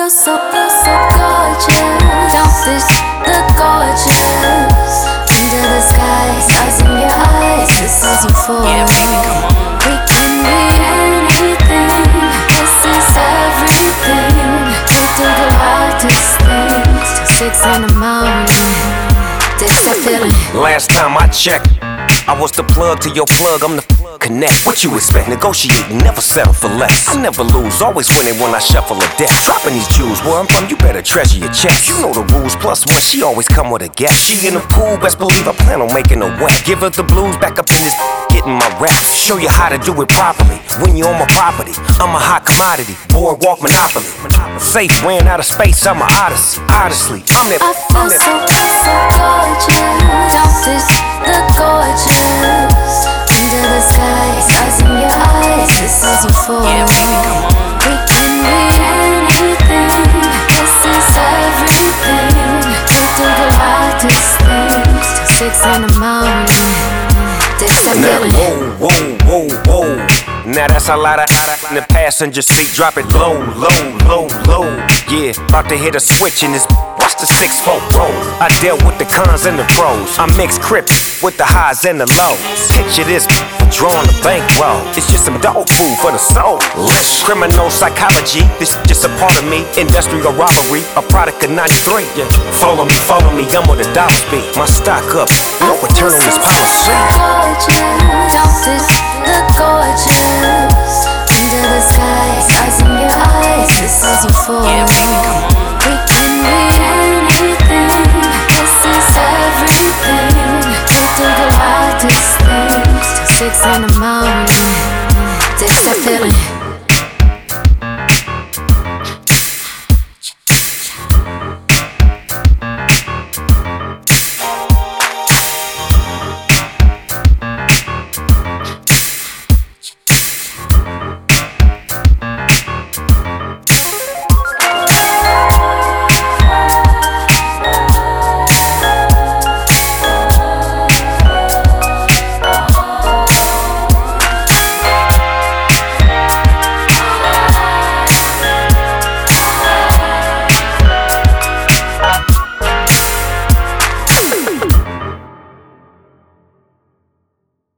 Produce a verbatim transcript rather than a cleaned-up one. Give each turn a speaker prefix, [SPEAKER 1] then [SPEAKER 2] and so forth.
[SPEAKER 1] feel so, feel so gorgeous. Don't this look gorgeous? Under the sky, stars in your eyes. This is euphoria. Yeah, baby, come on. We can be anything. This is everything. We do the wildest things till six in the morning. This that feeling.
[SPEAKER 2] Last time I checked, I was the plug to your plug, I'm the connect. What you expect? Negotiate, never settle for less. I never lose, always winning when I shuffle a deck. Dropping these jewels, where I'm from, you better treasure your checks. You know the rules, plus one, she always come with a guest. She in the pool, best believe I plan on making her wet. Give her the blues, back up in this, getting my rep. Show you how to do it properly. When you're on my property, I'm a hot commodity. Boardwalk monopoly. Safe, ran out of space, I'm a odyssey. Honestly, I'm that.
[SPEAKER 1] I feel so, so gorgeous. Don't this look gorgeous? Under the sky, stars in your eyes. This is euphoria. Yeah, baby, come on. We can be anything. This is everything. We do the wildest things till six in the morning. This that feeling.
[SPEAKER 2] Whoa, whoa, whoa, whoa. Now that's a lot of in the passenger seat. Drop it low, low, low, low. Yeah, about to hit a switch in this. Watch the six four roll. I dealt with the cons and the pros. I mix crips with the highs and the lows. Picture this, drawing the bankroll. It's just some dog food for the soul. Listen. Criminal psychology, this just a part of me. Industrial robbery, a product of ninety-three. Yeah. Follow me, follow me, I'm where the dollars be. My stock up, no return on this policy.
[SPEAKER 1] Don't this look gorgeous? Under the sky, stars in your eyes. This is euphoria. Yeah, baby, come on. We can be anything. This is everything. We do the wildest things till six in the morning.